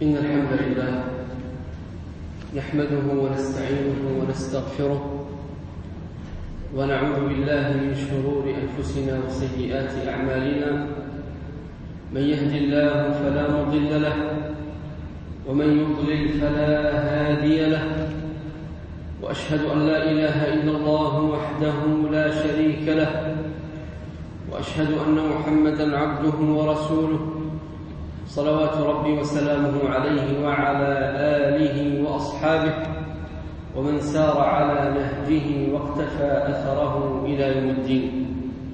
إن الحمد لله نحمده ونستعينه ونستغفره ونعوذ بالله من شرور أنفسنا وسيئات أعمالنا. من يهد الله فلا مضل له ومن يضلل فلا هادي له، وأشهد أن لا إله إلا الله وحده لا شريك له، وأشهد أن محمدًا عبده ورسوله صلوات ربي وسلامه عليه وعلى آله وأصحابه ومن سار على نهجه واقتفى أثره إلى يوم الدين.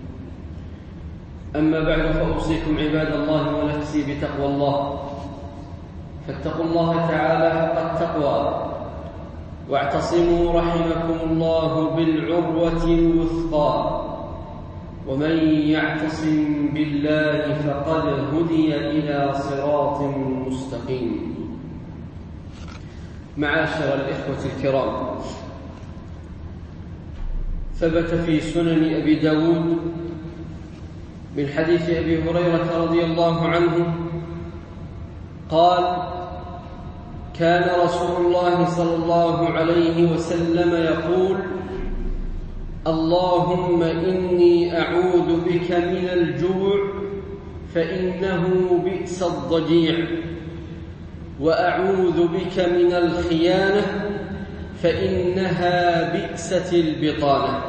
أما بعد، فأوصيكم عباد الله ونفسي بتقوى الله، فاتقوا الله تعالى حق التقوى، واعتصموا رحمكم الله بالعروة الوثقى، ومن يعتصم بالله فقد هدي إلى صراط مستقيم. معاشر الإخوة الكرام، ثبت في سنن أبي داود من حديث أبي هريرة رضي الله عنه قال: كان رسول الله صلى الله عليه وسلم يقول: اللهم إني أعوذ بك من الجوع فإنه بئس الضجيع، وأعوذ بك من الخيانة فإنها بئست البطانة.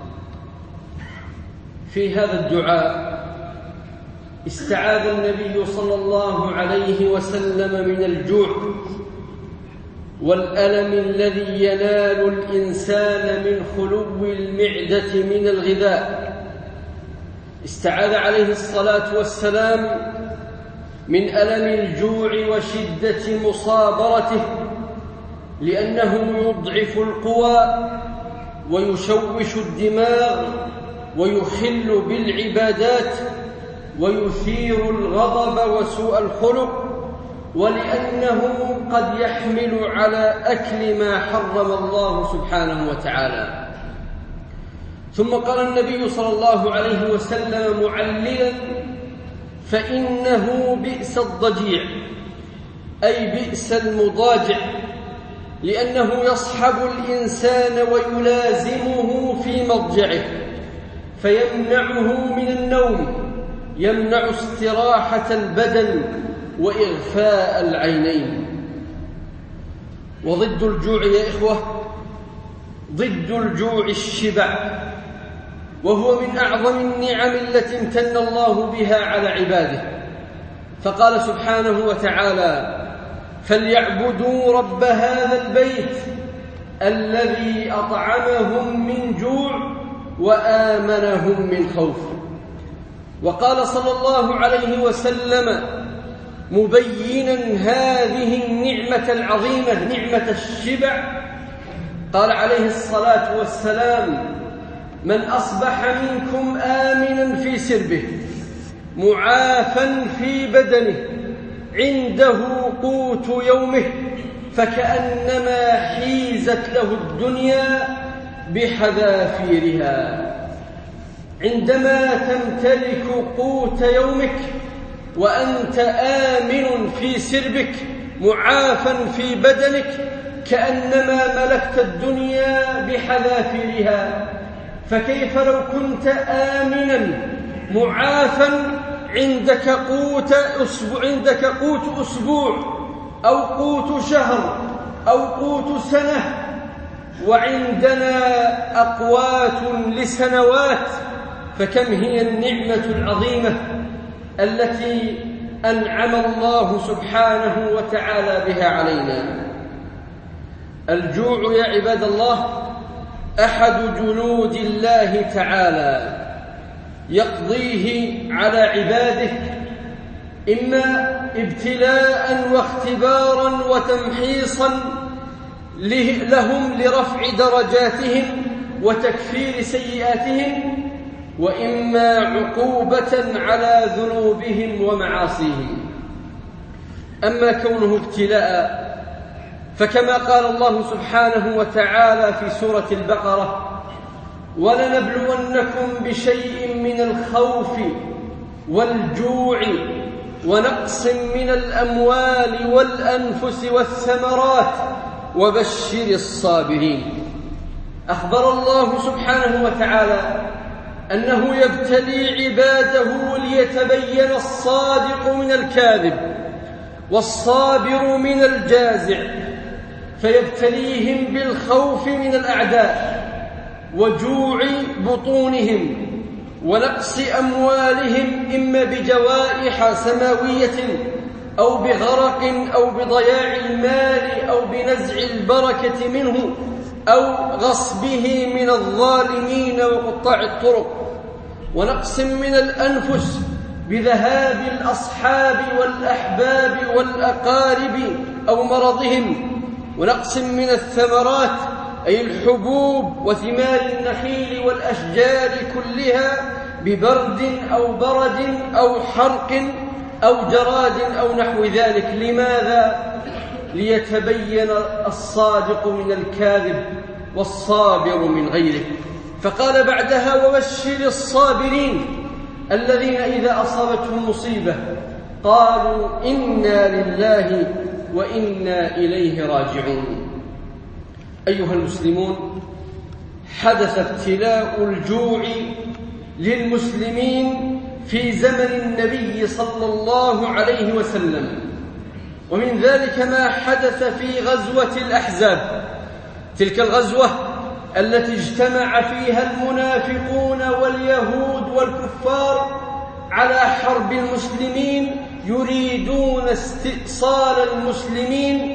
في هذا الدعاء استعاذ النبي صلى الله عليه وسلم من الجوع والألم الذي ينال الإنسان من خلو المعدة من الغذاء. استعاذ عليه الصلاة والسلام من ألم الجوع وشدة مصابرته، لأنه يضعف القوى ويشوش الدماغ ويخل بالعبادات ويثير الغضب وسوء الخلق، ولأنه قد يحمل على أكل ما حرم الله سبحانه وتعالى. ثم قال النبي صلى الله عليه وسلم معللا: فإنه بئس الضجيع، أي بئس المضاجع، لأنه يصحب الإنسان ويلازمه في مضجعه فيمنعه من النوم، يمنع استراحة البدن وإغفاء العينين. وضد الجوع يا إخوة، ضد الجوع الشبع، وهو من أعظم النعم التي امتن الله بها على عباده. فقال سبحانه وتعالى: فليعبدوا رب هذا البيت الذي أطعمهم من جوع وآمنهم من خوف. وقال صلى الله عليه وسلم مبينا هذه النعمة العظيمة، نعمة الشبع، قال عليه الصلاة والسلام: من أصبح منكم آمنا في سربه معافا في بدنه عنده قوت يومه فكأنما حيزت له الدنيا بحذافيرها. عندما تمتلك قوت يومك وأنت آمن في سربك معافا في بدنك كأنما ملكت الدنيا بحذافيرها، فكيف لو كنت آمنا معافا عندك قوت أسبوع أو قوت شهر أو قوت سنة، وعندنا أقوات لسنوات، فكم هي النعمة العظيمة التي أنعم الله سبحانه وتعالى بها علينا. الجوع يا عباد الله أحد جنود الله تعالى يقضيه على عباده، إما ابتلاء واختبارا وتمحيصا لهم لرفع درجاتهم وتكفير سيئاتهم، وإما عقوبة على ذنوبهم ومعاصيهم. أما كونه ابتلاء فكما قال الله سبحانه وتعالى في سورة البقرة: ولنبلونكم بشيء من الخوف والجوع ونقص من الأموال والأنفس والثمرات وبشر الصابرين. أخبر الله سبحانه وتعالى أنه يبتلي عباده ليتبين الصادق من الكاذب والصابر من الجازع، فيبتليهم بالخوف من الأعداء وجوع بطونهم ونقص أموالهم، إما بجوائح سماوية أو بغرق أو بضياع المال أو بنزع البركة منه أو غصبه من الظالمين وقطاع الطرق، ونقص من الأنفس بذهاب الأصحاب والأحباب والأقارب أو مرضهم، ونقص من الثمرات أي الحبوب وثمار النخيل والأشجار كلها ببرد أو برد أو حرق أو جراد أو نحو ذلك. لماذا؟ ليتبين الصادق من الكاذب والصابر من غيره. فقال بعدها: وبشر الصابرين الذين إذا أصابتهم مصيبة قالوا إنا لله وإنا إليه راجعون. أيها المسلمون، حدث ابتلاء الجوع للمسلمين في زمن النبي صلى الله عليه وسلم، ومن ذلك ما حدث في غزوة الأحزاب، تلك الغزوة التي اجتمع فيها المنافقون واليهود والكفار على حرب المسلمين، يريدون استئصال المسلمين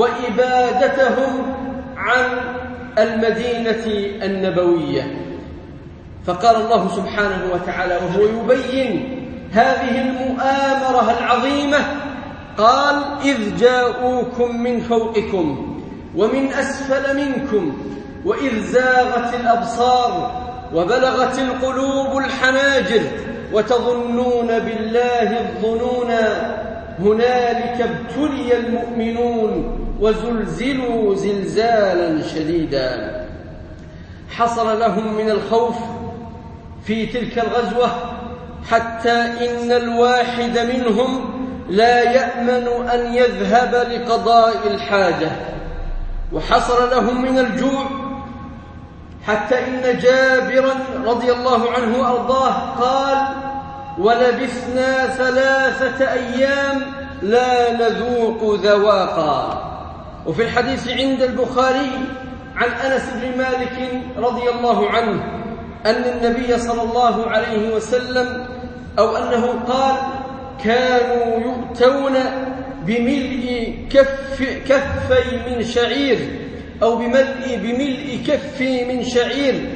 وإبادتهم عن المدينة النبوية. فقال الله سبحانه وتعالى وهو يبين هذه المؤامرة العظيمة، قال: إذ جاءوكم من فوقكم ومن أسفل منكم وإذ زاغت الأبصار وبلغت القلوب الحناجر وتظنون بالله الظنونا هنالك ابتلي المؤمنون وزلزلوا زلزالا شديدا. حصل لهم من الخوف في تلك الغزوة حتى إن الواحد منهم لا يأمن أن يذهب لقضاء الحاجة، وحصل لهم من الجوع حتى إن جابرا رضي الله عنه وأرضاه قال: ولبثنا 3 أيام لا نذوق ذواقا. وفي الحديث عند البخاري عن أنس بن مالك رضي الله عنه أن النبي صلى الله عليه وسلم أو أنه قال: كانوا يؤتون بملء كفي من شعير أو بملء كفي من شعير،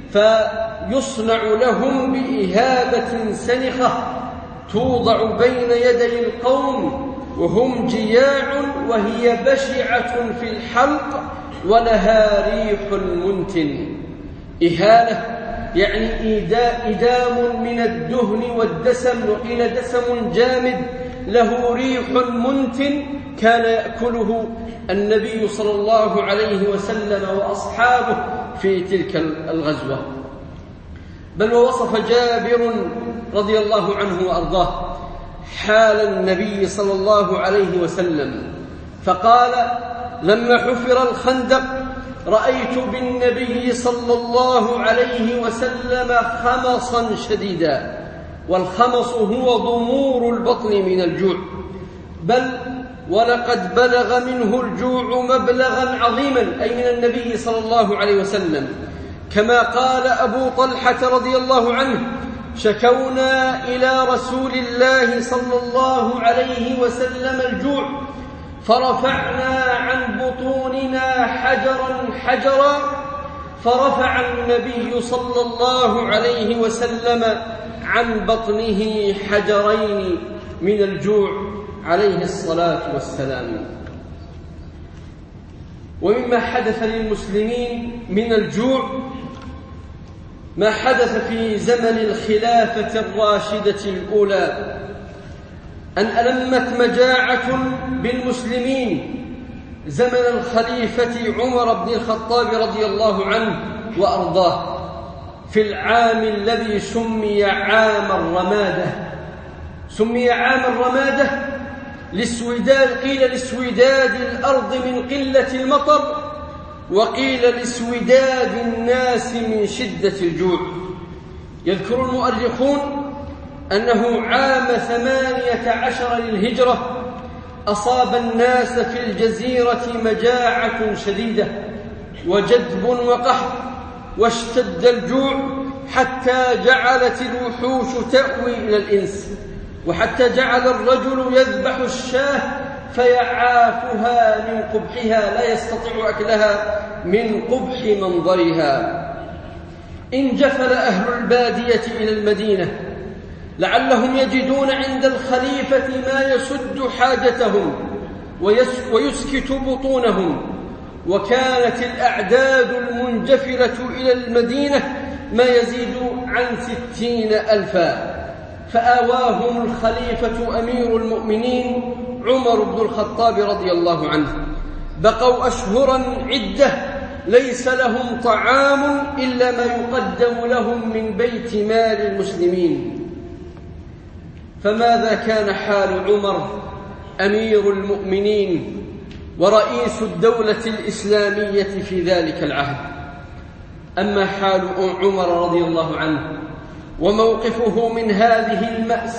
فيصنع لهم بإهابة سنخة توضع بين يدي القوم وهم جياع وهي بشعة في الحلق ولها ريح منتن. إهالة يعني إدام من الدهن والدسم، وقيل دسم جامد له ريح منتن، كان يأكله النبي صلى الله عليه وسلم وأصحابه في تلك الغزوة. بل ووصف جابر رضي الله عنه وأرضاه حال النبي صلى الله عليه وسلم فقال: لما حفر الخندق رأيت بالنبي صلى الله عليه وسلم خمصا شديدا، والخمص هو ضمور البطن من الجوع، بل ولقد بلغ منه الجوع مبلغا عظيما، أي من النبي صلى الله عليه وسلم، كما قال أبو طلحة رضي الله عنه: شكونا إلى رسول الله صلى الله عليه وسلم الجوع فرفعنا عن بطوننا حجرا فرفع النبي صلى الله عليه وسلم عن بطنه حجرين من الجوع عليه الصلاة والسلام. ومما حدث للمسلمين من الجوع ما حدث في زمن الخلافة الراشدة الأولى، أن ألمت مجاعة بالمسلمين زمن الخليفة عمر بن الخطاب رضي الله عنه وأرضاه في العام الذي سمي عام الرمادة، سمي عام الرمادة قيل لاسوداد الأرض من قلة المطر، وقيل لاسوداد الناس من شدة الجوع. يذكر المؤرخون أنه عام 18 للهجرة أصاب الناس في الجزيرة مجاعة شديدة وجدب وقحط، واشتد الجوع حتى جعلت الوحوش تأوي إلى الإنس، وحتى جعل الرجل يذبح الشاة فيعافها من قبحها، لا يستطيع أكلها من قبح منظرها. انجفل أهل البادية إلى المدينة لعلهم يجدون عند الخليفة ما يسد حاجتهم ويسكت بطونهم، وكانت الأعداد المنجفلة إلى المدينة ما يزيد عن 60,000. فآواهم الخليفة أمير المؤمنين عمر بن الخطاب رضي الله عنه. بقوا أشهرا عدة ليس لهم طعام إلا ما يقدم لهم من بيت مال المسلمين. فماذا كان حال عمر أمير المؤمنين ورئيس الدولة الإسلامية في ذلك العهد؟ أما حال عمر رضي الله عنه وموقفه من هذه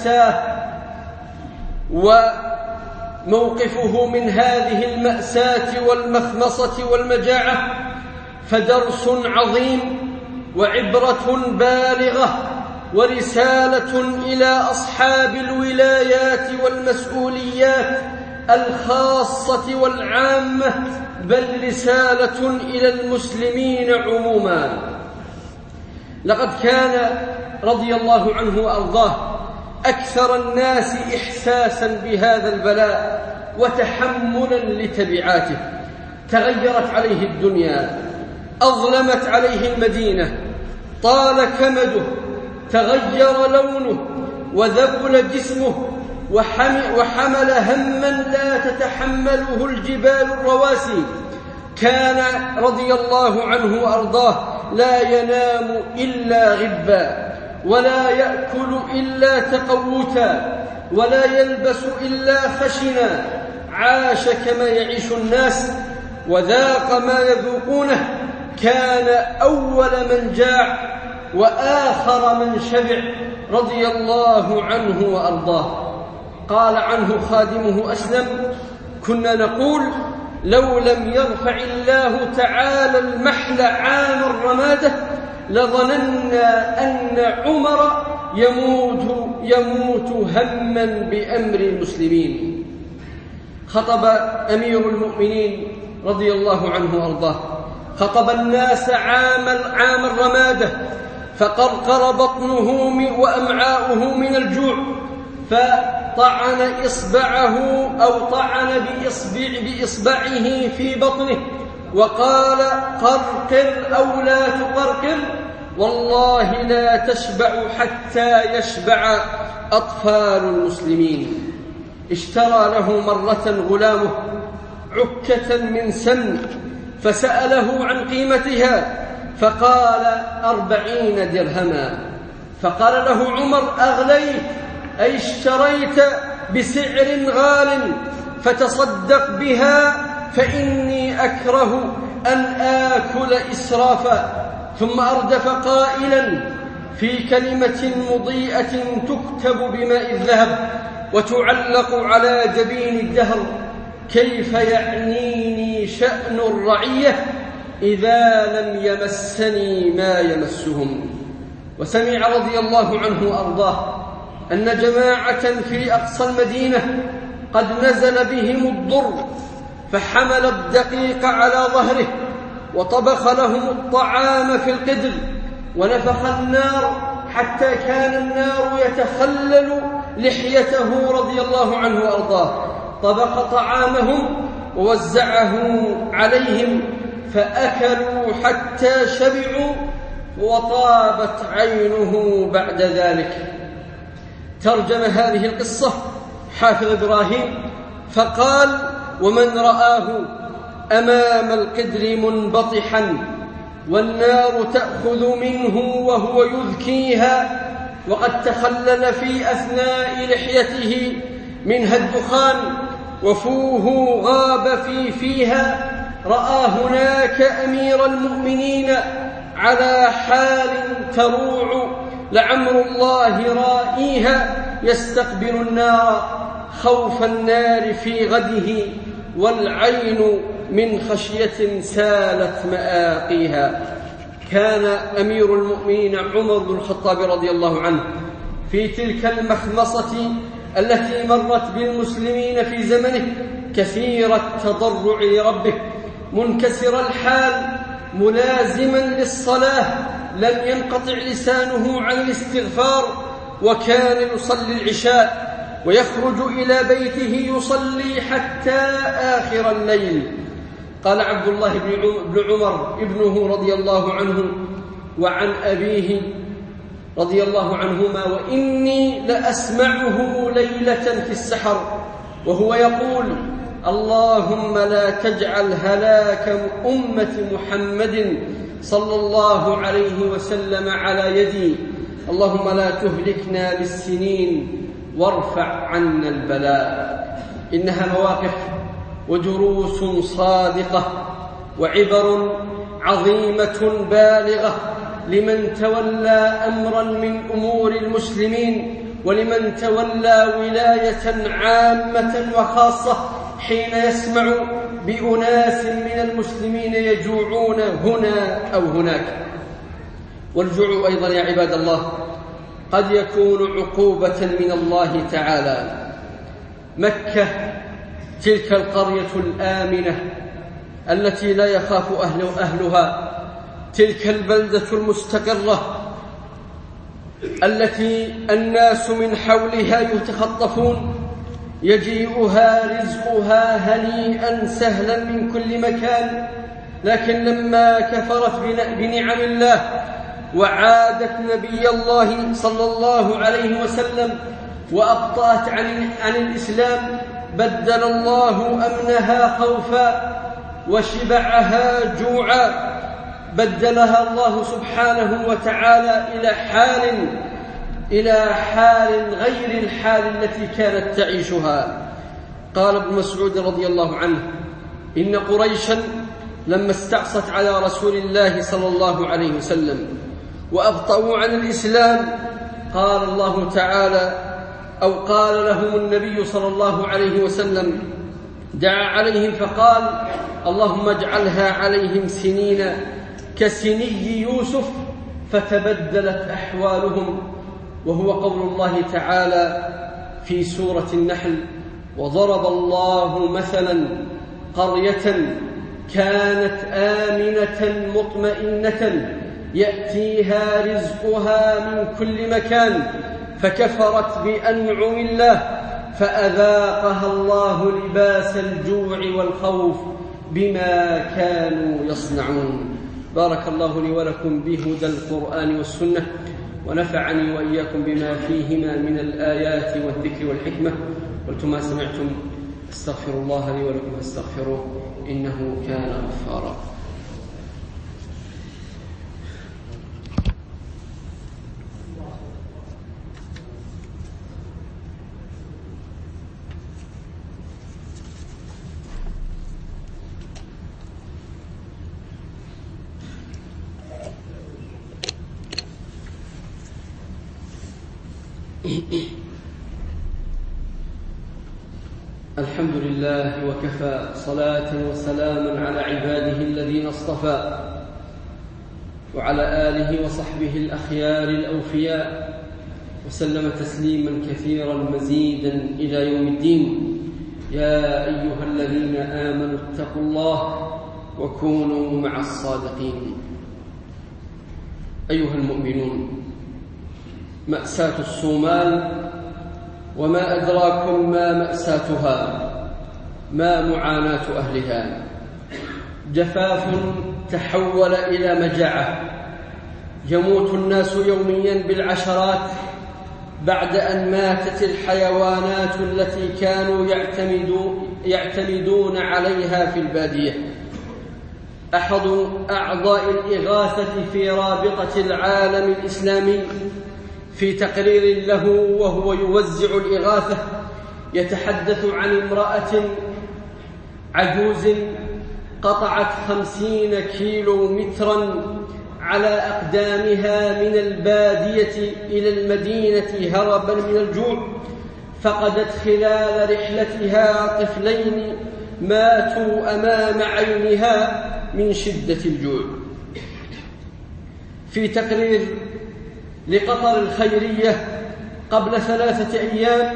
المأساة والمخمصة والمجاعة فدرس عظيم وعبرة بالغة ورسالة إلى أصحاب الولايات والمسؤوليات الخاصة والعامة، بل رسالة إلى المسلمين عموما. لقد كان رضي الله عنه وأرضاه أكثر الناس إحساسا بهذا البلاء وتحملا لتبعاته. تغيرت عليه الدنيا، أظلمت عليه المدينة، طال كمده، تغير لونه وذبل جسمه، وحمل هما لا تتحمله الجبال الرواسي. كان رضي الله عنه وأرضاه لا ينام إلا غبا، ولا يأكل إلا تقوتا، ولا يلبس إلا خشنا. عاش كما يعيش الناس وذاق ما يذوقونه. كان أول من جاع وآخر من شبع رضي الله عنه وأرضاه. قال عنه خادمه أسلم: كنا نقول لو لم يرفع الله تعالى المحل عام الرمادة لظننا أن عمر يموت هما بأمر المسلمين. خطب أمير المؤمنين رضي الله عنه وأرضاه، خطب الناس عام الرمادة، فقرقر بطنه وأمعاؤه من الجوع، فطعن إصبعه أو طعن بإصبعه في بطنه وقال: قرقر أو لا تقرقر، والله لا تشبع حتى يشبع أطفال المسلمين. اشترى له مرة غلامه عكة من سمن فسأله عن قيمتها فقال: 40 درهما. فقال له عمر: أغليت، أي اشتريت بسعر غال، فتصدق بها فإني أكره أن آكل إسرافا. ثم أردف قائلا في كلمة مضيئة تكتب بماء الذهب وتعلق على جبين الدهر: كيف يعنيني شأن الرعية إذا لم يمسني ما يمسهم. وسمع رضي الله عنه وأرضاه أن جماعة في أقصى المدينة قد نزل بهم الضر، فحمل الدقيق على ظهره وطبخ لهم الطعام في القدر ونفخ النار حتى كان النار يتخلل لحيته رضي الله عنه وأرضاه. طبخ طعامهم ووزعه عليهم فأكلوا حتى شبعوا وطابت عينه بعد ذلك. ترجم هذه القصة حافظ إبراهيم فقال: ومن رآه أمام القدر منبطحا والنار تأخذ منه وهو يذكيها وقد تخلل في أثناء لحيته منها الدخان وفوه غاب فيها، رأى هناك أمير المؤمنين على حال تروع لعمر الله رائيها يستقبل النار خوف النار في غده، والعين من خشية سالت مآقيها. كان أمير المؤمنين عمر بن الخطاب رضي الله عنه في تلك المخمصة التي مرت بالمسلمين في زمنه كثير التضرع لربه، منكسر الحال، ملازما للصلاة، لم ينقطع لسانه عن الاستغفار، وكان يصلي العشاء ويخرج إلى بيته يصلي حتى آخر الليل. قال عبد الله بن عمر ابنه رضي الله عنه وعن أبيه رضي الله عنهما: وإني لأسمعه ليلة في السحر وهو يقول: اللهم لا تجعل هلاك أمة محمد صلى الله عليه وسلم على يدي، اللهم لا تهلكنا بالسنين وارفع عنا البلاء. إنها مواقف ودروس صادقة وعبر عظيمة بالغة لمن تولى أمرا من أمور المسلمين، ولمن تولى ولاية عامة وخاصة، حين يسمع بأناس من المسلمين يجوعون هنا أو هناك. والجوع أيضا يا عباد الله قد يكون عقوبة من الله تعالى. مكة تلك القرية الآمنة التي لا يخاف أهلها، تلك البلدة المستقرة التي الناس من حولها يتخطفون، يجيئها رزقها هنيئا سهلا من كل مكان، لكن لما كفرت بنعم الله وعادت نبي الله صلى الله عليه وسلم وأبطأت عن الإسلام، بدل الله أمنها خوفا وشبعها جوعا، بدلها الله سبحانه وتعالى إلى حال غير الحال التي كانت تعيشها. قال ابن مسعود رضي الله عنه: إن قريشا لما استعصت على رسول الله صلى الله عليه وسلم وأبطأوا عن الإسلام، قال الله تعالى أو قال لهم النبي صلى الله عليه وسلم، دعا عليهم فقال: اللهم اجعلها عليهم سنين كسني يوسف، فتبدلت أحوالهم. وهو قول الله تعالى في سورة النحل: وضرب الله مثلا قرية كانت آمنة مطمئنة يأتيها رزقها من كل مكان فكفرت بأنعم الله فأذاقها الله لباس الجوع والخوف بما كانوا يصنعون. بارك الله لي ولكم بهدى القرآن والسنة، ونفعني وإياكم بما فيهما من الآيات والذكر والحكمة. قلت ما سمعتم استغفر الله لي ولكم فاستغفروه إنه كان غفارا. الحمد لله وكفى، صلاة وسلاما على عباده الذين اصطفى، وعلى آله وصحبه الأخيار الأوفياء، وسلم تسليما كثيرا مزيدا إلى يوم الدين. يا أيها الذين آمنوا اتقوا الله وكونوا مع الصادقين. أيها المؤمنون، مأساة الصومال وما أدراكم ما مأساتها، ما معاناة أهلها. جفاف تحول إلى مجاعة، يموت الناس يوميا بالعشرات بعد أن ماتت الحيوانات التي كانوا يعتمدون عليها في البادية. أحد أعضاء الإغاثة في رابطة العالم الإسلامي في تقرير له وهو يوزع الإغاثة يتحدث عن امرأة عجوز قطعت 50 كيلومترا على أقدامها من البادية إلى المدينة هربا من الجوع، فقدت خلال رحلتها طفلين ماتوا أمام عينها من شدة الجوع. في تقرير لقطر الخيرية قبل 3 أيام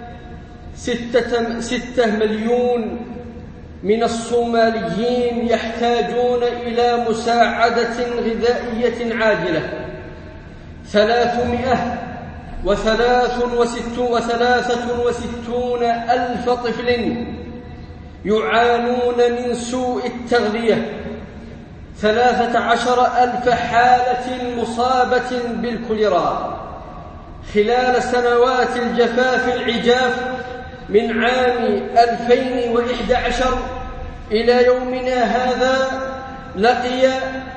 6 مليون من الصوماليين يحتاجون إلى مساعدة غذائية عاجلة. 363 ألف طفل يعانون من سوء التغذية، 13 ألف حالة مصابة بالكوليرا خلال سنوات الجفاف العجاف من عام 2011 إلى يومنا هذا. لقي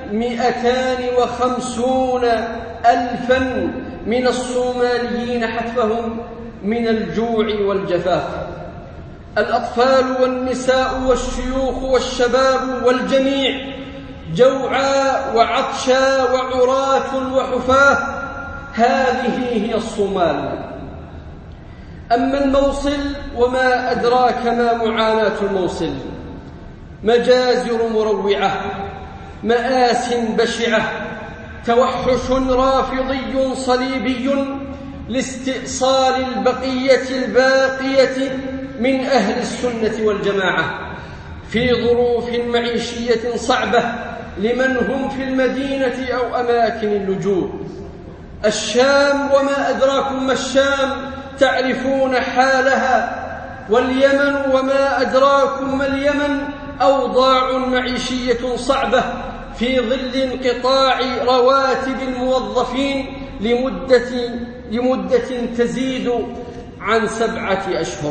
250 ألفا من الصوماليين حتفهم من الجوع والجفاف. الأطفال والنساء والشيوخ والشباب والجميع جوعى وعطشى وعراة وحفاة. هذه هي الصومال. أما الموصل وما أدراك ما معاناة الموصل، مجازر مروعة، مآس بشعة، توحش رافضي صليبي لاستئصال البقية الباقية من أهل السنة والجماعة في ظروف معيشية صعبة لمن هم في المدينة أو أماكن اللجوء. الشام وما أدراكم ما الشام، تعرفون حالها، واليمن وما أدراكم ما اليمن، أوضاع معيشية صعبة في ظل انقطاع رواتب الموظفين لمدة تزيد عن 7 أشهر.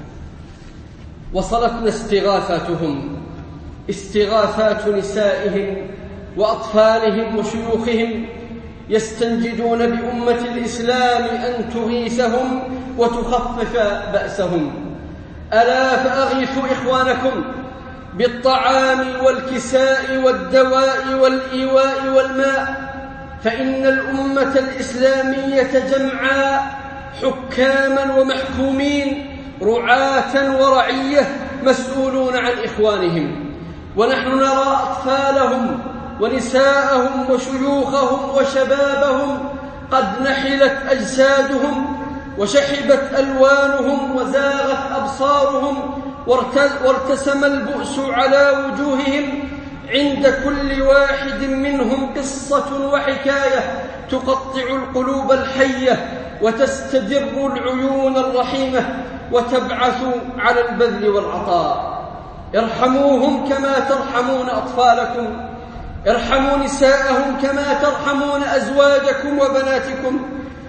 وصلتنا استغاثاتهم، استغاثات نسائهم وأطفالهم وشيوخهم، يستنجدون بأمة الإسلام أن تغيثهم وتخفف بأسهم. ألا فأغيثوا إخوانكم بالطعام والكساء والدواء والإيواء والماء، فإن الأمة الإسلامية جمعاء، حكاما ومحكومين، رعاة ورعية، مسؤولون عن إخوانهم. ونحن نرى أطفالهم ونساءهم وشيوخهم وشبابهم قد نحلت أجسادهم وشحبت ألوانهم وزاغت أبصارهم وارتسم البؤس على وجوههم. عند كل واحد منهم قصة وحكاية تقطع القلوب الحية وتستدر العيون الرحيمة وتبعث على البذل والعطاء. ارحموهم كما ترحمون أطفالكم، ارحموا نساءهم كما ترحمون أزواجكم وبناتكم،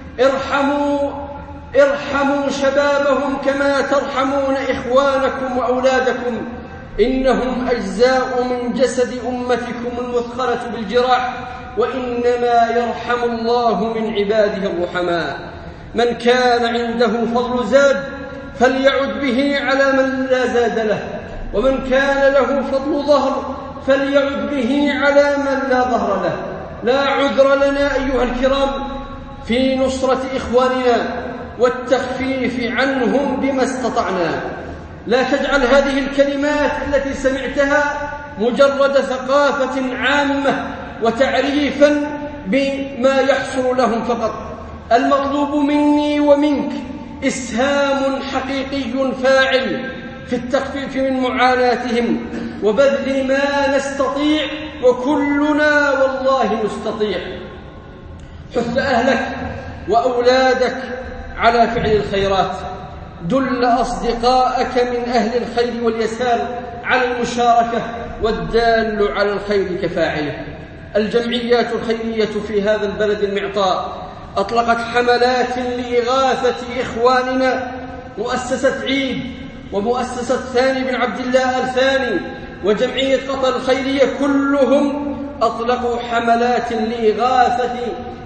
ارحموا شبابهم كما ترحمون إخوانكم وأولادكم. إنهم أجزاء من جسد أمتكم المثخرة بالجراح، وإنما يرحم الله من عباده الرحماء. من كان عنده فضل زاد فليعد به على من لا زاد له، ومن كان له فضل ظهر فليعد به على من لا ظهر له. لا عذر لنا أيها الكرام في نصرة إخواننا والتخفيف عنهم بما استطعنا. لا تجعل هذه الكلمات التي سمعتها مجرد ثقافة عامة وتعريفا بما يحصل لهم فقط. المطلوب مني ومنك إسهام حقيقي فاعل في التخفيف من معاناتهم وبذل ما نستطيع، وكلنا والله نستطيع. حث أهلك وأولادك على فعل الخيرات، دل أصدقاءك من أهل الخير واليسار على المشاركة، والدال على الخير كفاعله. الجمعيات الخيرية في هذا البلد المعطاء أطلقت حملات لإغاثة إخواننا، مؤسسة عيد ومؤسسة ثاني بن عبد الله الثاني وجمعية قطر الخيرية كلهم أطلقوا حملات لإغاثة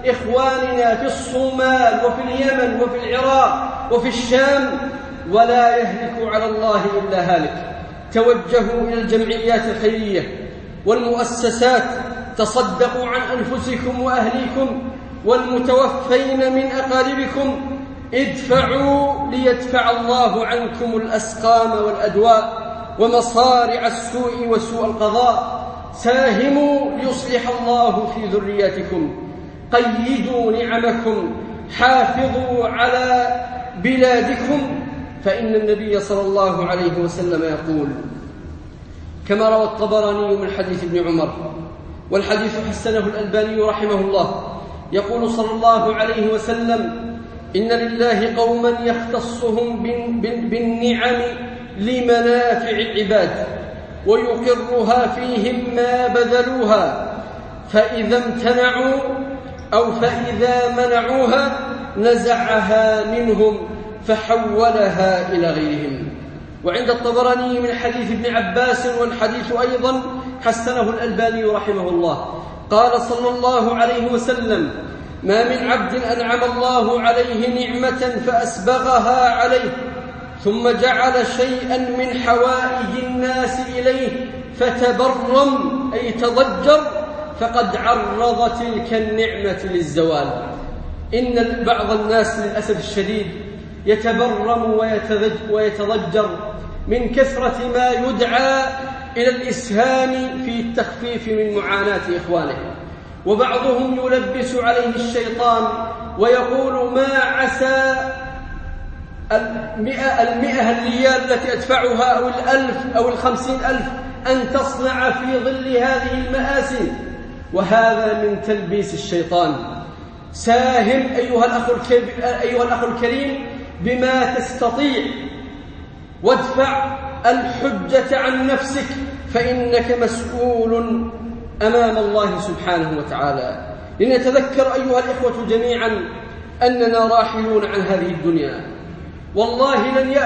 إخواننا في الصومال وفي اليمن وفي العراق وفي الشام، ولا يهلك على الله إلا هالك. توجهوا إلى الجمعيات الخيرية والمؤسسات، تصدقوا عن أنفسكم وأهليكم والمتوفين من أقاربكم، ادفعوا ليدفع الله عنكم الأسقام والأدواء ومصارع السوء وسوء القضاء. ساهموا ليصلح الله في ذرياتكم، قيدوا نعمكم، حافظوا على بلادكم، فإن النبي صلى الله عليه وسلم يقول كما روى الطبراني من حديث ابن عمر، والحديث حسنه الألباني رحمه الله، يقول صلى الله عليه وسلم: إن لله قوما يختصهم بالنعم لمنافع العباد ويقرها فيهم ما بذلوها، فإذا امتنعوا أو فإذا منعوها نزعها منهم فحولها إلى غيرهم. وعند الطبراني من حديث ابن عباس، والحديث أيضا حسنه الألباني رحمه الله، قال صلى الله عليه وسلم: ما من عبد أنعم الله عليه نعمة فأسبغها عليه ثم جعل شيئا من حوائج الناس إليه فتبرم أي تضجر، فقد عرض تلك النعمة للزوال. إن بعض الناس للأسف الشديد يتبرم ويتضجر من كثرة ما يدعى إلى الإسهام في التخفيف من معاناة إخوانه، وبعضهم يلبس عليه الشيطان ويقول: ما عسى 100 ريال التي أدفعها أو 1000 أو 50,000 أن تصنع في ظل هذه المآسي. وهذا من تلبيس الشيطان. ساهم أيها الأخ الكريم بما تستطيع، وادفع الحجة عن نفسك، فإنك مسؤول أمام الله سبحانه وتعالى. لنتذكر أيها الإخوة جميعا أننا راحلون عن هذه الدنيا، والله لن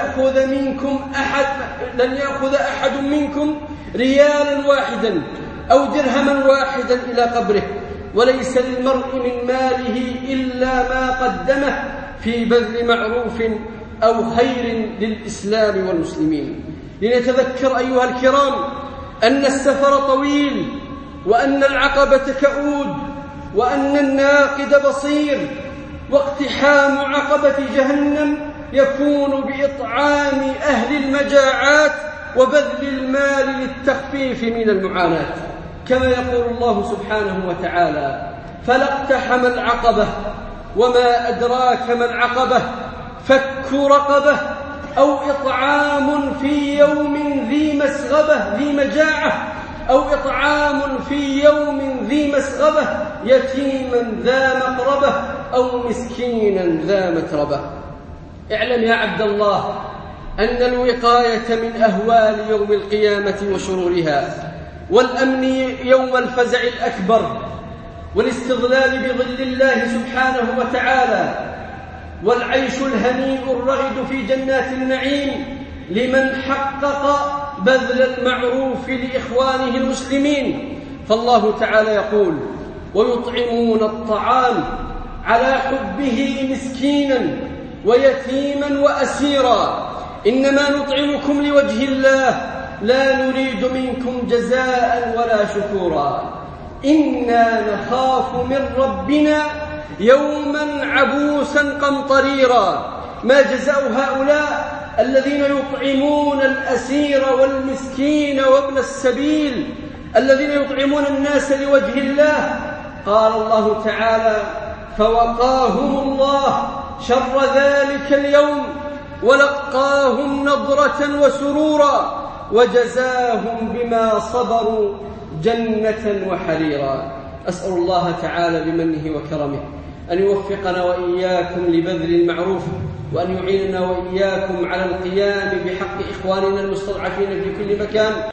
يأخذ أحد منكم ريالا واحدا أو درهما واحدا إلى قبره، وليس للمرء من ماله إلا ما قدمه في بذل معروف أو خير للإسلام والمسلمين. لنتذكر أيها الكرام أن السفر طويل، وأن العقبة كؤود، وأن الناقد بصير، واقتحام عقبة جهنم يكون بإطعام أهل المجاعات وبذل المال للتخفيف من المعاناة، كما يقول الله سبحانه وتعالى: فلاقتحم العقبة وما أدراك ما العقبة فك رقبة أو إطعام في يوم ذي مسغبة ذي مجاعة أو إطعام في يوم ذي مسغبة يتيما ذا مقربة أو مسكينا ذا متربة. اعلم يا عبد الله أن الوقاية من أهوال يوم القيامة وشرورها، والأمن يوم الفزع الأكبر، والاستظلال بظل الله سبحانه وتعالى، والعيش الهنيء الرغد في جنات النعيم لمن حقق بذل المعروف لإخوانه المسلمين. فالله تعالى يقول: ويطعمون الطعام على حبه مسكينا ويتيما وأسيرا إنما نطعمكم لوجه الله لا نريد منكم جزاء ولا شكورا إنا نخاف من ربنا يوما عبوسا قمطريرا. ما جزاء هؤلاء الذين يطعمون الأسير والمسكين وابن السبيل، الذين يطعمون الناس لوجه الله؟ قال الله تعالى: فوقاهم الله شر ذلك اليوم ولقاهم نضرة وسرورا وجزاهم بما صبروا جنة وحريرا. أسأل الله تعالى بمنه وكرمه أن يوفقنا وإياكم لبذل المعروف، وأن يعيننا وإياكم على القيام بحق إخواننا المستضعفين في كل مكان.